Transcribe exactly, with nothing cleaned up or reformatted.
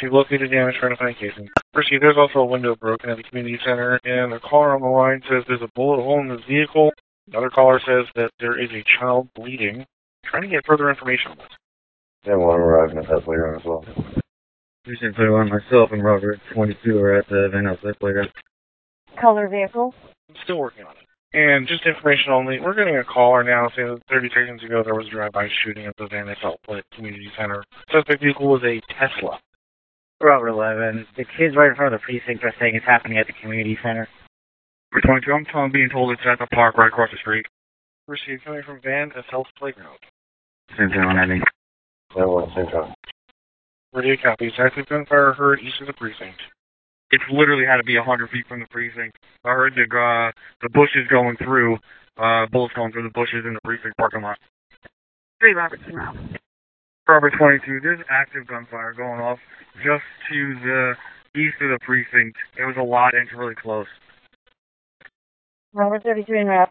Received located damage for identifying casing. Received, there's also a window broken at the community center, and a caller on the line says there's a bullet hole in the vehicle. Another caller says that there is a child bleeding. Trying to get further information on this. Yeah, one arriving at that playground as well. Precinct thirty-one, myself and Robert twenty-two are at the Van Nuys playground. Color vehicle? I'm still working on it. And just information only, we're getting a caller now saying that thirty seconds ago there was a drive-by shooting at the Van Nuys Outlet Community Center. Suspect vehicle was a Tesla. Robert eleven, the kids right in front of the precinct are saying it's happening at the community center. twenty-two, I'm telling, being told it's at the park right across the street. Received coming from Van to South Playground. Same thing on Eddie. Yeah, one, same time. Radio copies. Active gunfire heard east of the precinct. It's literally had to be one hundred feet from the precinct. I heard the, uh, the bushes going through, uh, bullets going through the bushes in the precinct parking lot. Three Robertson Route. Robert twenty-two, there's active gunfire going off just to the east of the precinct. It was a lot and it's really close. Robert thirty-three in route.